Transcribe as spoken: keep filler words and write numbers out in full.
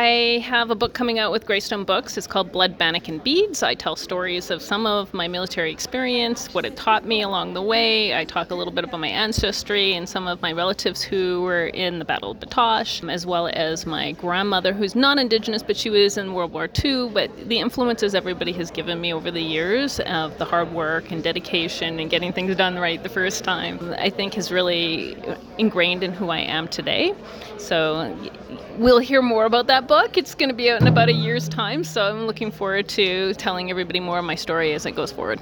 I have a book coming out with Greystone Books. It's called Blood, Bannock and Beads. I tell stories of some of my military experience, what it taught me along the way. I talk a little bit about my ancestry and some of my relatives who were in the Battle of Batoche, as well as my grandmother, who's not Indigenous, but she was in World War Two. But the influences everybody has given me over the years of the hard work and dedication and getting things done right the first time, I think has really ingrained in who I am today. So we'll hear more about that book. It's going to be out in about a year's time, so I'm looking forward to telling everybody more of my story as it goes forward.